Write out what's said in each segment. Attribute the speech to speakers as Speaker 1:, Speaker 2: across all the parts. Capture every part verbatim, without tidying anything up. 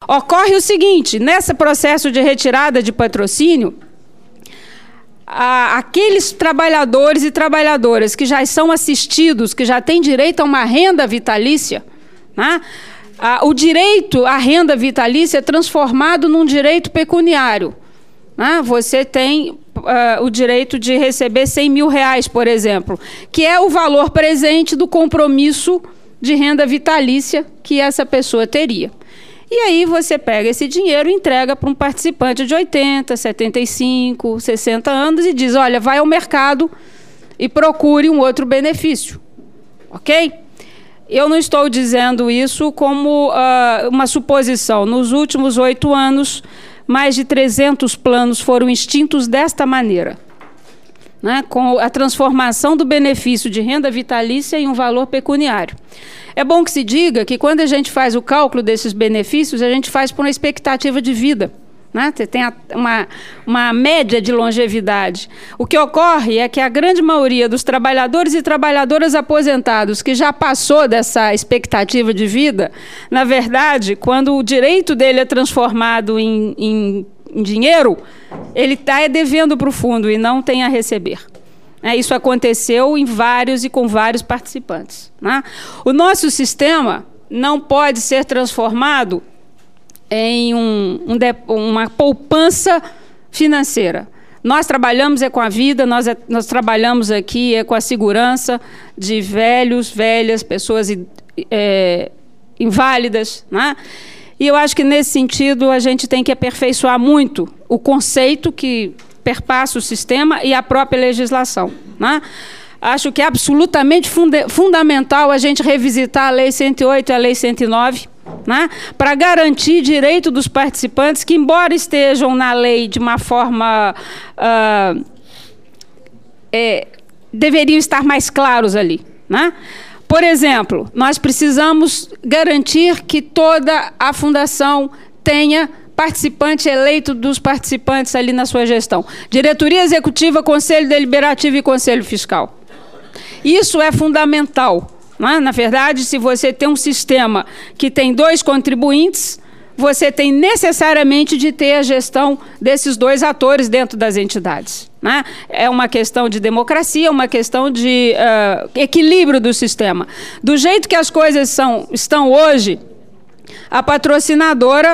Speaker 1: Ocorre o seguinte, nesse processo de retirada de patrocínio, a, aqueles trabalhadores e trabalhadoras que já são assistidos, que já têm direito a uma renda vitalícia, né? a, o direito à renda vitalícia é transformado num direito pecuniário. Né? Você tem uh, o direito de receber cem mil reais, por exemplo, que é o valor presente do compromisso de renda vitalícia que essa pessoa teria. E aí você pega esse dinheiro e entrega para um participante de oitenta, setenta e cinco, sessenta anos e diz, olha, vai ao mercado e procure um outro benefício. Ok? Eu não estou dizendo isso como uh, uma suposição. Nos últimos oito anos, mais de trezentos planos foram extintos desta maneira, né, com a transformação do benefício de renda vitalícia em um valor pecuniário. É bom que se diga que quando a gente faz o cálculo desses benefícios, a gente faz por uma expectativa de vida. Né? Você tem uma, uma média de longevidade. O que ocorre é que a grande maioria dos trabalhadores e trabalhadoras aposentados que já passou dessa expectativa de vida, na verdade, quando o direito dele é transformado em, em, em dinheiro, ele está devendo para o fundo e não tem a receber. É, isso aconteceu em vários e com vários participantes. Né? O nosso sistema não pode ser transformado em um, um de, uma poupança financeira. Nós trabalhamos é com a vida, nós, é, nós trabalhamos aqui é com a segurança de velhos, velhas, pessoas é, inválidas. Né? E eu acho que, nesse sentido, a gente tem que aperfeiçoar muito o conceito que perpassa o sistema e a própria legislação. Né? Acho que é absolutamente funda fundamental a gente revisitar a Lei cento e oito e a Lei cento e nove, né, para garantir direito dos participantes que, embora estejam na lei de uma forma... Uh, é, deveriam estar mais claros ali. Né? Por exemplo, nós precisamos garantir que toda a fundação tenha participante eleito dos participantes ali na sua gestão. Diretoria executiva, conselho deliberativo e conselho fiscal. Isso é fundamental. Né? Na verdade, se você tem um sistema que tem dois contribuintes, você tem necessariamente de ter a gestão desses dois atores dentro das entidades. Né? É uma questão de democracia, uma questão de uh, equilíbrio do sistema. Do jeito que as coisas são, estão hoje, a patrocinadora...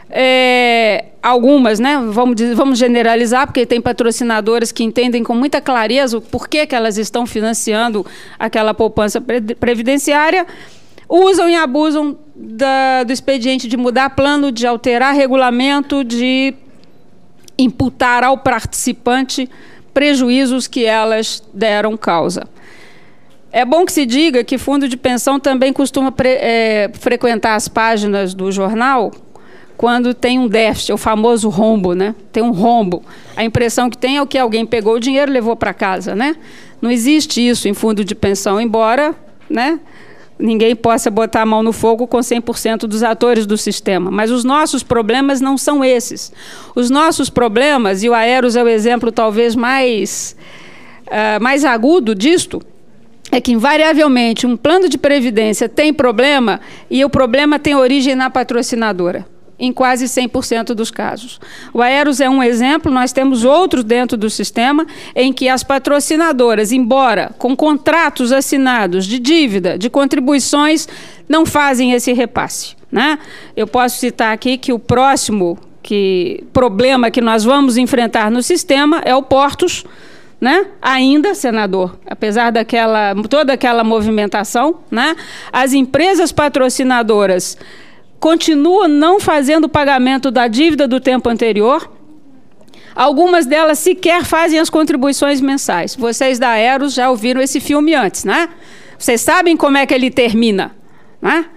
Speaker 1: É, algumas, né, vamos, vamos generalizar, porque tem patrocinadoras que entendem com muita clareza o porquê que elas estão financiando aquela poupança previdenciária, usam e abusam da, do expediente de mudar plano, de alterar regulamento, de imputar ao participante prejuízos que elas deram causa. É bom que se diga que fundo de pensão também costuma pre, é, frequentar as páginas do jornal quando tem um déficit, o famoso rombo, né? Tem um rombo. A impressão que tem é o que alguém pegou o dinheiro e levou para casa, né? Não existe isso em fundo de pensão, embora, né, ninguém possa botar a mão no fogo com cem por cento dos atores do sistema. Mas os nossos problemas não são esses. Os nossos problemas, e o Aeros é o exemplo talvez mais, uh, mais agudo disto, é que, invariavelmente, um plano de previdência tem problema e o problema tem origem na patrocinadora, em quase cem por cento dos casos. O Aeros é um exemplo, nós temos outros dentro do sistema em que as patrocinadoras, embora com contratos assinados de dívida, de contribuições, não fazem esse repasse. Né? Eu posso citar aqui que o próximo que, problema que nós vamos enfrentar no sistema é o Portos, né? Ainda, senador, apesar daquela, toda aquela movimentação, né? As empresas patrocinadoras continuam não fazendo o pagamento da dívida do tempo anterior. Algumas delas sequer fazem as contribuições mensais. Vocês da Aeros já ouviram esse filme antes, né? Vocês sabem como é que ele termina, né?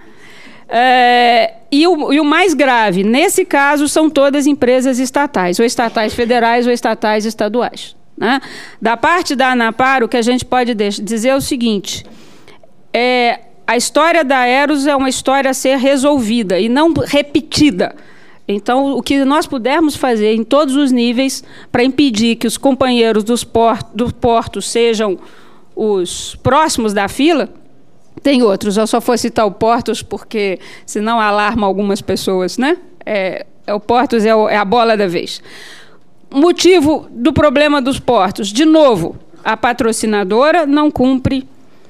Speaker 1: É, e, o, e o mais grave, nesse caso, são todas empresas estatais, ou estatais federais ou estatais estaduais. Né? Da parte da ANAPAR, o que a gente pode dizer é o seguinte, é, a história da Aeros é uma história a ser resolvida e não repetida. Então, o que nós pudermos fazer em todos os níveis para impedir que os companheiros dos portos, do porto sejam os próximos da fila, tem outros, eu só vou citar o Portos porque senão alarma algumas pessoas, né? é, é o Portos é, o, é a bola da vez. Motivo do problema dos portos. De novo, a patrocinadora não cumpre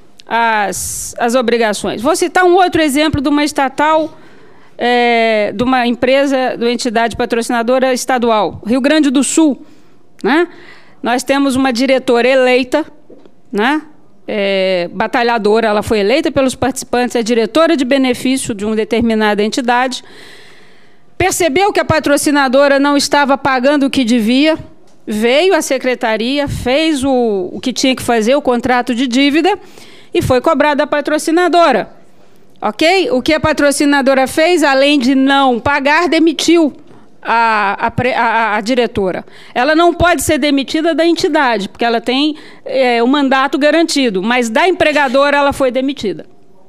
Speaker 1: as, as obrigações. Vou citar um outro exemplo de uma estatal, é, de uma empresa, de uma entidade patrocinadora estadual, Rio Grande do Sul, né? Nós temos uma diretora eleita, né? É, batalhadora, ela foi eleita pelos participantes, é diretora de benefício de uma determinada entidade, percebeu que a patrocinadora não estava pagando o que devia, veio à secretaria, fez o, o que tinha que fazer, o contrato de dívida, e foi cobrada da patrocinadora. Ok? O que a patrocinadora fez, além de não pagar, demitiu a, a, a, a diretora. Ela não pode ser demitida da entidade, porque ela tem é, o mandato garantido, mas da empregadora ela foi demitida.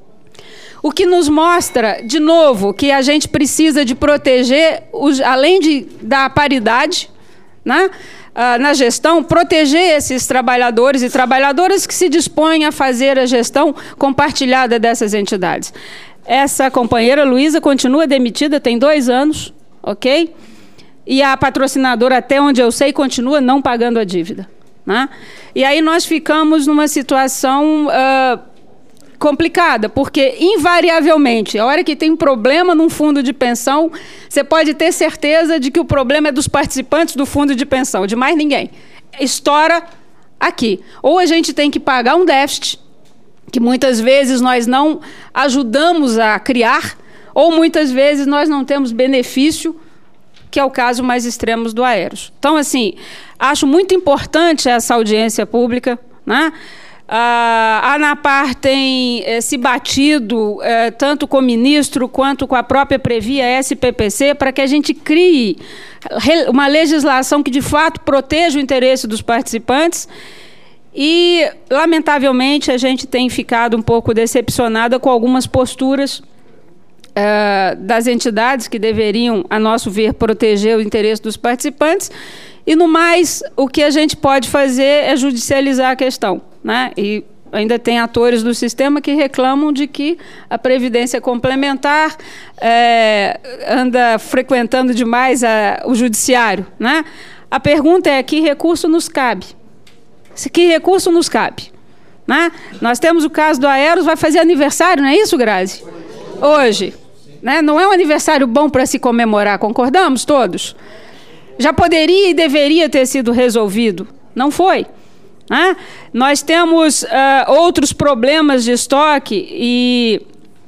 Speaker 1: O que nos mostra, de novo, que a gente precisa de proteger, os, além de, da paridade, né, ah, na gestão, proteger esses trabalhadores e trabalhadoras que se dispõem a fazer a gestão compartilhada dessas entidades. Essa companheira, Luísa, continua demitida, tem dois anos, ok? E a patrocinadora, até onde eu sei, continua não pagando a dívida, né? E aí nós ficamos numa situação uh, complicada, porque, invariavelmente, a hora que tem um problema num fundo de pensão, você pode ter certeza de que o problema é dos participantes do fundo de pensão, de mais ninguém. Estoura aqui. Ou a gente tem que pagar um déficit, que muitas vezes nós não ajudamos a criar, ou muitas vezes nós não temos benefício, que é o caso mais extremo do Aeros. Então, assim, acho muito importante essa audiência pública, né? A ANAPAR tem eh, se batido eh, tanto com o ministro quanto com a própria Previa S P P C para que a gente crie uma legislação que, de fato, proteja o interesse dos participantes e, lamentavelmente, a gente tem ficado um pouco decepcionada com algumas posturas Uh, das entidades que deveriam, a nosso ver, proteger o interesse dos participantes, e, no mais, o que a gente pode fazer é judicializar a questão, né? E ainda tem atores do sistema que reclamam de que a Previdência Complementar é, anda frequentando demais a, o judiciário, né? A pergunta é: que recurso nos cabe? Que recurso nos cabe? Né? Nós temos o caso do Aeros, vai fazer aniversário, não é isso, Grazi? Hoje. Né? Não é um aniversário bom para se comemorar, concordamos todos? Já poderia e deveria ter sido resolvido. Não foi. Né? Nós temos uh, outros problemas de estoque e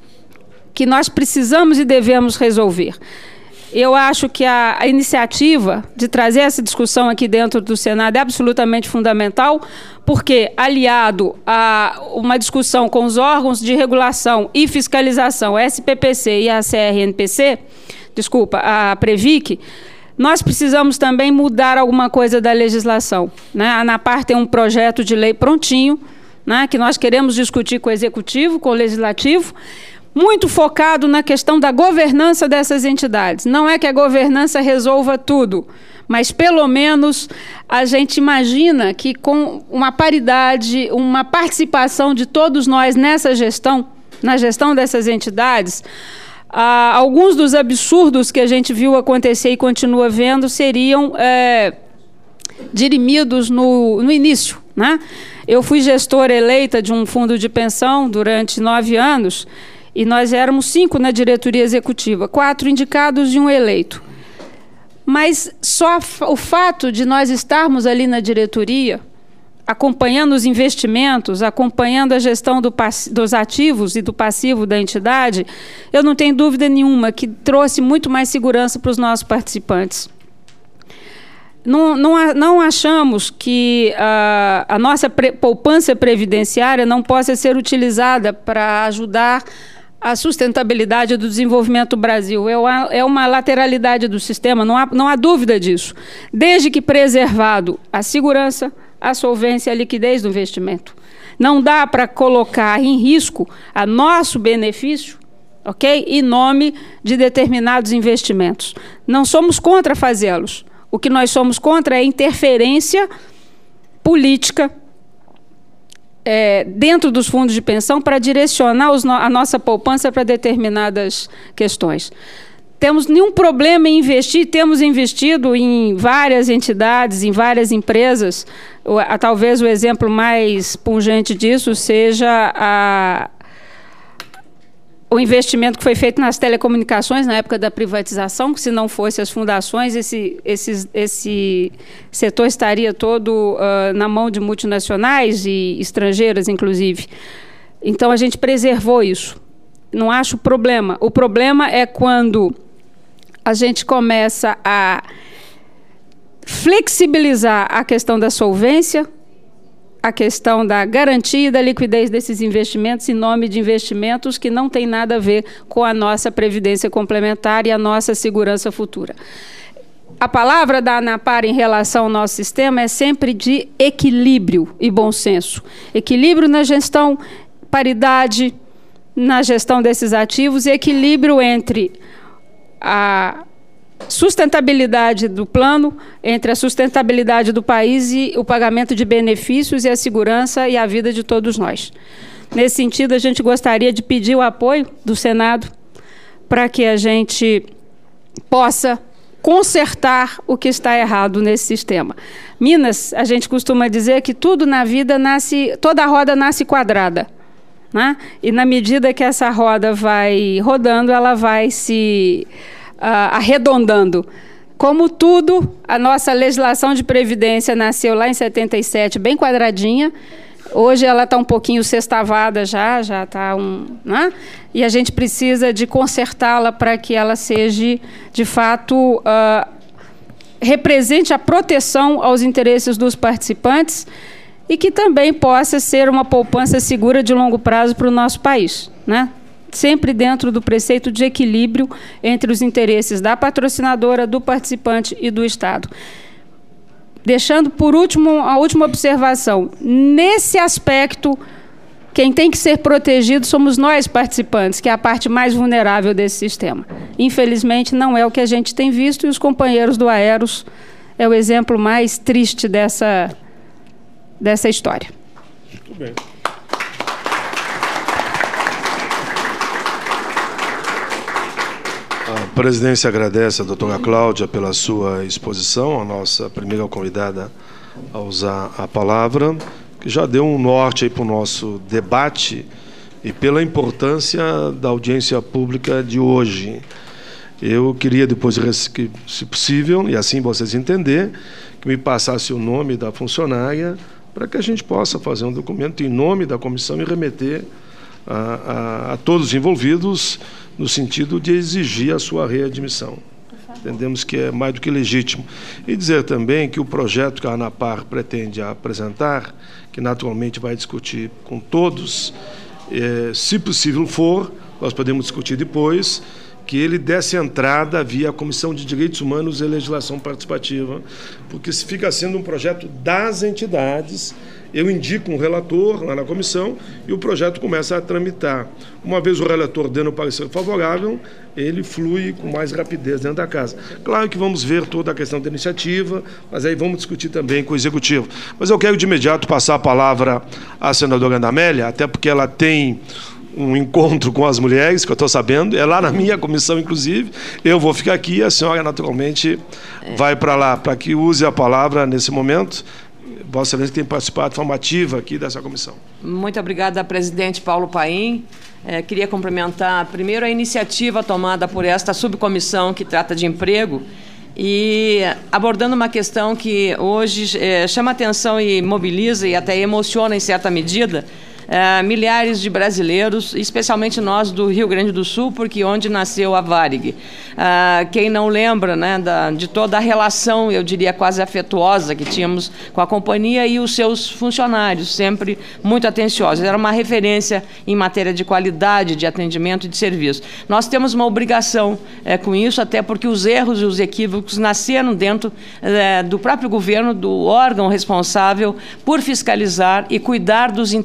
Speaker 1: que nós precisamos e devemos resolver. Eu acho que a, a iniciativa de trazer essa discussão aqui dentro do Senado é absolutamente fundamental, porque, aliado a uma discussão com os órgãos de regulação e fiscalização, S P P C e a C R N P C, desculpa, a Previc, nós precisamos também mudar alguma coisa da legislação. Né? A ANAPAR tem um projeto de lei prontinho, né, que nós queremos discutir com o Executivo, com o Legislativo, muito focado na questão da governança dessas entidades. Não é que a governança resolva tudo, mas, pelo menos, a gente imagina que, com uma paridade, uma participação de todos nós nessa gestão, na gestão dessas entidades, ah, alguns dos absurdos que a gente viu acontecer e continua vendo seriam é, dirimidos no, no início. Né? Eu fui gestora eleita de um fundo de pensão durante nove anos, e nós éramos cinco na diretoria executiva, quatro indicados e um eleito. Mas só o fato de nós estarmos ali na diretoria, acompanhando os investimentos, acompanhando a gestão do, dos ativos e do passivo da entidade, eu não tenho dúvida nenhuma que trouxe muito mais segurança para os nossos participantes. Não, não, não achamos que a, a nossa pre, poupança previdenciária não possa ser utilizada para ajudar a sustentabilidade do desenvolvimento do Brasil. É uma, é uma lateralidade do sistema, não há, não há dúvida disso, desde que preservado a segurança, a solvência e a liquidez do investimento. Não dá para colocar em risco a nosso benefício, ok, em nome de determinados investimentos. Não somos contra fazê-los. O que nós somos contra é a interferência política É, dentro dos fundos de pensão para direcionar os no, a nossa poupança para determinadas questões. temos nenhum problema em investir, temos investido em várias entidades, em várias empresas. O, a, talvez o exemplo mais pungente disso seja a, o investimento que foi feito nas telecomunicações na época da privatização, que se não fosse as fundações, esse, esse, esse setor estaria todo uh, na mão de multinacionais e estrangeiras, inclusive. Então, a gente preservou isso. Não acho problema. O problema é quando a gente começa a flexibilizar a questão da solvência, a questão da garantia e da liquidez desses investimentos em nome de investimentos que não tem nada a ver com a nossa previdência complementar e a nossa segurança futura. A palavra da ANAPAR em relação ao nosso sistema é sempre de equilíbrio e bom senso. Equilíbrio na gestão, paridade na gestão desses ativos e equilíbrio entre a sustentabilidade do plano, entre a sustentabilidade do país e o pagamento de benefícios e a segurança e a vida de todos nós. Nesse sentido, a gente gostaria de pedir o apoio do Senado para que a gente possa consertar o que está errado nesse sistema. Minas, a gente costuma dizer que tudo na vida nasce, toda roda nasce quadrada, né? E na medida que essa roda vai rodando, ela vai se Uh, arredondando. Como tudo, a nossa legislação de previdência nasceu lá em setenta e sete, bem quadradinha. Hoje ela está um pouquinho sextavada já, já está um... né? E a gente precisa de consertá-la para que ela seja, de fato, uh, represente a proteção aos interesses dos participantes e que também possa ser uma poupança segura de longo prazo para o nosso país, né? Sempre dentro do preceito de equilíbrio entre os interesses da patrocinadora, do participante e do Estado. Deixando, por último, a última observação. Nesse aspecto, quem tem que ser protegido somos nós, participantes, que é a parte mais vulnerável desse sistema. Infelizmente, não é o que a gente tem visto, e os companheiros do Aeros é o exemplo mais triste dessa, dessa história.
Speaker 2: Muito bem. A presidência agradece a doutora Cláudia pela sua exposição, a nossa primeira convidada a usar a palavra, que já deu um norte aí para o nosso debate e pela importância da audiência pública de hoje. Eu queria depois, se possível, e assim vocês entenderem, que me passasse o nome da funcionária para que a gente possa fazer um documento em nome da comissão e remeter a, a, a todos os envolvidos no sentido de exigir a sua readmissão. Entendemos que é mais do que legítimo. E dizer também que o projeto que a ANAPAR pretende apresentar, que naturalmente vai discutir com todos, é, se possível for, nós podemos discutir depois, que ele desse entrada via a Comissão de Direitos Humanos e Legislação Participativa, porque se fica sendo um projeto das entidades. Eu indico um relator lá na comissão e o projeto começa a tramitar. Uma vez o relator dando o parecer favorável, ele flui com mais rapidez dentro da casa. Claro que vamos ver toda a questão da iniciativa, mas aí vamos discutir também com o Executivo. Mas eu quero de imediato passar a palavra à senadora Ana Amélia, até porque ela tem um encontro com as mulheres, que eu estou sabendo, é lá na minha comissão, inclusive. Eu vou ficar aqui, a senhora naturalmente vai para lá, para que use a palavra nesse momento. Vossa Excelência tem participado de forma ativa aqui dessa comissão.
Speaker 3: Muito obrigada, presidente Paulo Paim. É, queria cumprimentar primeiro a iniciativa tomada por esta subcomissão que trata de emprego e abordando uma questão que hoje é, chama atenção e mobiliza e até emociona em certa medida, Uh, milhares de brasileiros, especialmente nós do Rio Grande do Sul, porque onde nasceu a Varig. Uh, quem não lembra, né, da, de toda a relação, eu diria quase afetuosa, que tínhamos com a companhia e os seus funcionários, sempre muito atenciosos. Era uma referência em matéria de qualidade, de atendimento e de serviço. Nós temos uma obrigação é, com isso, até porque os erros e os equívocos nasceram dentro é, do próprio governo, do órgão responsável por fiscalizar e cuidar dos interesses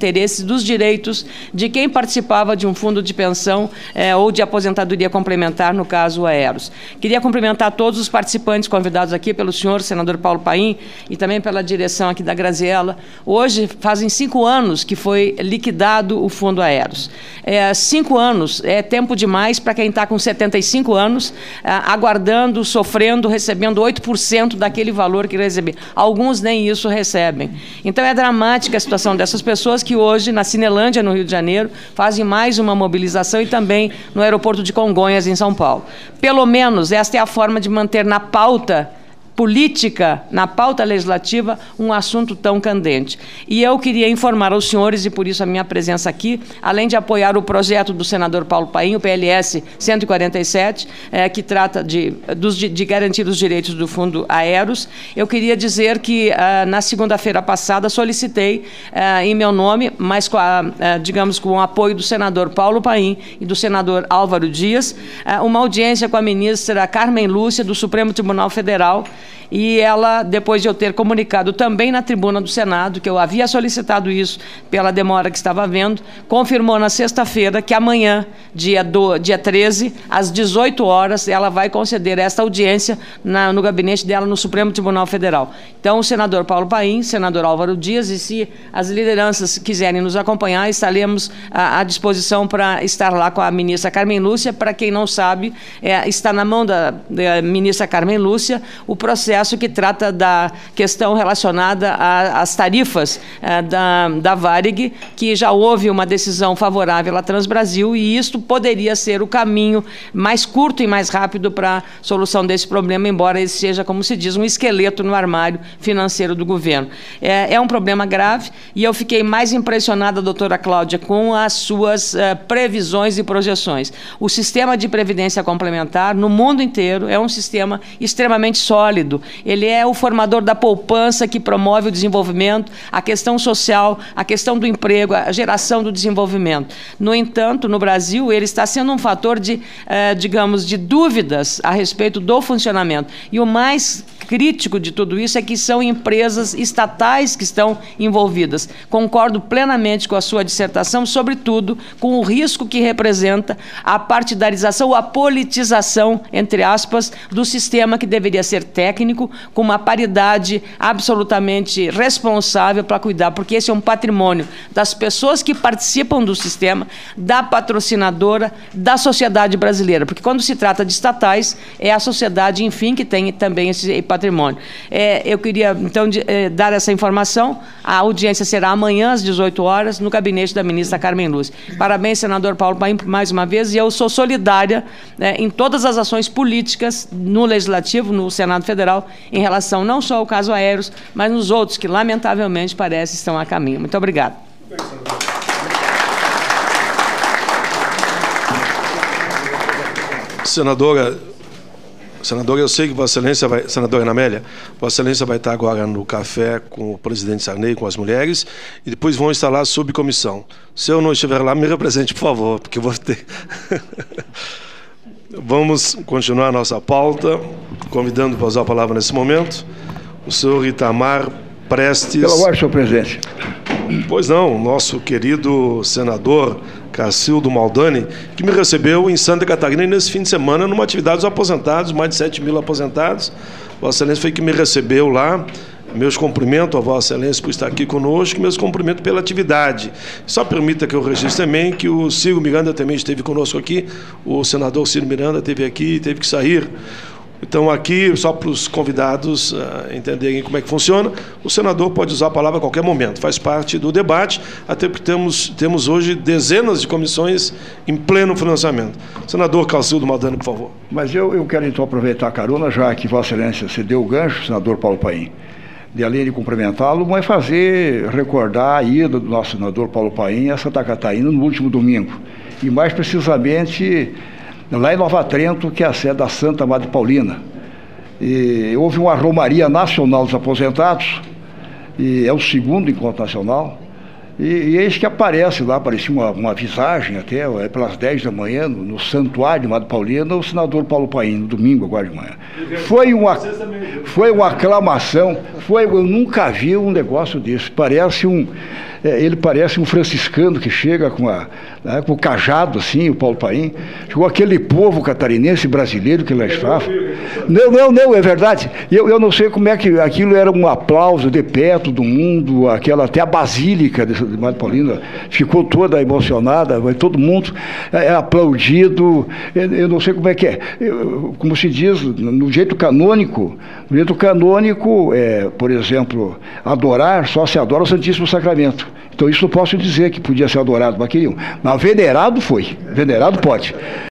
Speaker 3: dos direitos de quem participava de um fundo de pensão eh, ou de aposentadoria complementar, no caso, o Aeros. Queria cumprimentar todos os participantes convidados aqui pelo senhor senador Paulo Paim e também pela direção aqui da Graziella. Hoje fazem cinco anos que foi liquidado o fundo Aeros. É, cinco anos é tempo demais para quem está com setenta e cinco anos, é, aguardando, sofrendo, recebendo oito por cento daquele valor que recebia. Alguns nem isso recebem. Então é dramática a situação dessas pessoas que hoje, na Cinelândia, no Rio de Janeiro, fazem mais uma mobilização e também no aeroporto de Congonhas, em São Paulo. Pelo menos esta é a forma de manter na pauta política, na pauta legislativa, um assunto tão candente. E eu queria informar aos senhores, e por isso a minha presença aqui, além de apoiar o projeto do senador Paulo Paim, o P L S cento e quarenta e sete, é, que trata de, dos, de garantir os direitos do Fundo Aeros, eu queria dizer que, ah, na segunda-feira passada, solicitei, ah, em meu nome, mas, com a, ah, digamos, com o apoio do senador Paulo Paim e do senador Álvaro Dias, ah, uma audiência com a ministra Carmen Lúcia, do Supremo Tribunal Federal, e ela, depois de eu ter comunicado também na tribuna do Senado, que eu havia solicitado isso pela demora que estava havendo, confirmou na sexta-feira que amanhã, dia, do, dia treze, às dezoito horas, ela vai conceder esta audiência na, no gabinete dela no Supremo Tribunal Federal. Então, o senador Paulo Paim, senador Álvaro Dias, e se as lideranças quiserem nos acompanhar, estaremos à, à disposição para estar lá com a ministra Carmen Lúcia. Para quem não sabe, é, está na mão da, da ministra Carmen Lúcia o processo que trata da questão relacionada às tarifas eh, da, da Varig, que já houve uma decisão favorável à Transbrasil, e isto poderia ser o caminho mais curto e mais rápido para a solução desse problema, embora ele seja, como se diz, um esqueleto no armário financeiro do governo. É, é um problema grave, e eu fiquei mais impressionada, doutora Cláudia, com as suas eh, previsões e projeções. O sistema de previdência complementar, no mundo inteiro, é um sistema extremamente sólido. Ele é o formador da poupança que promove o desenvolvimento, a questão social, a questão do emprego, a geração do desenvolvimento. No entanto, no Brasil, ele está sendo um fator de, eh, digamos, de dúvidas a respeito do funcionamento. E o mais crítico de tudo isso é que são empresas estatais que estão envolvidas. Concordo plenamente com a sua dissertação, sobretudo com o risco que representa a partidarização ou a politização, entre aspas, do sistema que deveria ser técnico, com uma paridade absolutamente responsável para cuidar, porque esse é um patrimônio das pessoas que participam do sistema, da patrocinadora, da sociedade brasileira, porque quando se trata de estatais, é a sociedade, enfim, que tem também esse patrimônio. É, eu queria, então, de, é, dar essa informação. A audiência será amanhã, às dezoito horas, no gabinete da ministra Carmen Lúcia. Parabéns, senador Paulo Paim, mais uma vez, e eu sou solidária, né, em todas as ações políticas no Legislativo, no Senado Federal, em relação não só ao caso Aeros, mas nos outros que, lamentavelmente, parece estão a caminho. Muito obrigado.
Speaker 2: Senadora, senadora, eu sei que Vossa Excelência vai, senadora Ana Amélia, Vossa Excelência vai estar agora no café com o presidente Sarney, com as mulheres, e depois vão instalar a subcomissão. Se eu não estiver lá, me represente, por favor, porque eu vou ter... Vamos continuar a nossa pauta, convidando para usar a palavra nesse momento o senhor Itamar Prestes...
Speaker 4: Pela ordem, senhor presidente.
Speaker 2: Pois não, nosso querido senador Cacildo Maldani, que me recebeu em Santa Catarina nesse fim de semana numa atividade dos aposentados, mais de sete mil aposentados. Vossa Excelência foi que me recebeu lá. Meus cumprimentos a Vossa Excelência por estar aqui conosco, meus cumprimentos pela atividade. Só permita que eu registre também que o Ciro Miranda também esteve conosco aqui, o senador Ciro Miranda esteve aqui e teve que sair. Então, aqui, só para os convidados uh, entenderem como é que funciona, o senador pode usar a palavra a qualquer momento, faz parte do debate, até porque temos, temos hoje dezenas de comissões em pleno financiamento. Senador Cacildo Maldani, por favor.
Speaker 4: Mas eu, eu quero, então, aproveitar a carona, já que Vossa Excelência cedeu o gancho, senador Paulo Paim, de além de cumprimentá-lo, mas fazer recordar a ida do nosso senador Paulo Paim a Santa Catarina no último domingo, e mais precisamente lá em Nova Trento, que é a sede da Santa Madre Paulina. E houve uma romaria nacional dos aposentados, e é o segundo encontro nacional, e, e eis que aparece lá, parecia uma, uma visagem até, é pelas dez da manhã, no, no santuário de Madre Paulina, o senador Paulo Paim, no domingo agora de manhã. Foi uma, foi uma aclamação, foi, eu nunca vi um negócio desse, parece um... é, ele parece um franciscano que chega com, a, né, com o cajado, assim, o Paulo Paim. Chegou aquele povo catarinense brasileiro que lá estava. Não, não, não, é verdade. Eu, eu não sei como é que aquilo era um aplauso de pé, todo mundo, aquela, até a Basílica de Madre Paulina ficou toda emocionada, todo mundo é, aplaudido. Eu, eu não sei como é que é. Eu, como se diz, no jeito canônico, no jeito canônico, é, por exemplo, adorar, só se adora o Santíssimo Sacramento. Então isso eu posso dizer que podia ser adorado, mas queriam. Mas venerado foi, venerado pode.